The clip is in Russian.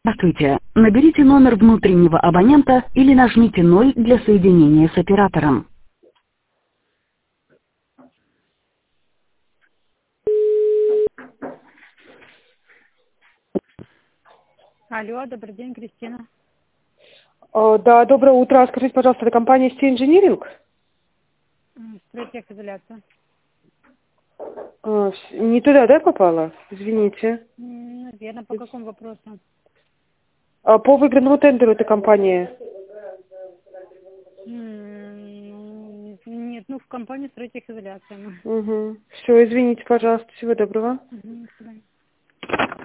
Здравствуйте. Наберите номер внутреннего абонента или нажмите 0 для соединения с оператором. Алло, добрый день, Кристина. Да, доброе утро. Скажите, пожалуйста, это компания Steel Engineering? Стройтехизоляция. Не туда, да, попала? Извините. Наверное, по какому вопросу? По выигранному тендеру этой компании. Нет, в компании стройтехизоляция. Угу. Все, извините, пожалуйста. Всего доброго. До свидания.